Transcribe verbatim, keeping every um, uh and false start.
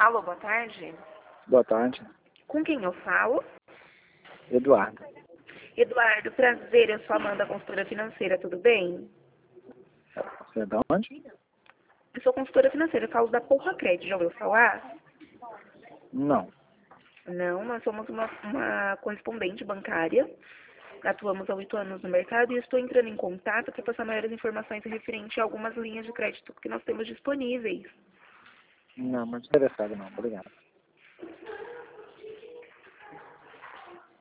Alô, boa tarde. Boa tarde. Com quem eu falo? Eduardo. Eduardo, prazer, eu sou Amanda, consultora financeira, tudo bem? Você é de onde? Eu sou consultora financeira, eu falo da Porra Crédito, já ouviu falar? Não. Não, nós somos uma, uma correspondente bancária, atuamos há oito anos no mercado e estou entrando em contato para passar maiores informações referente a algumas linhas de crédito que nós temos disponíveis. Não, mas interessado não. Obrigado.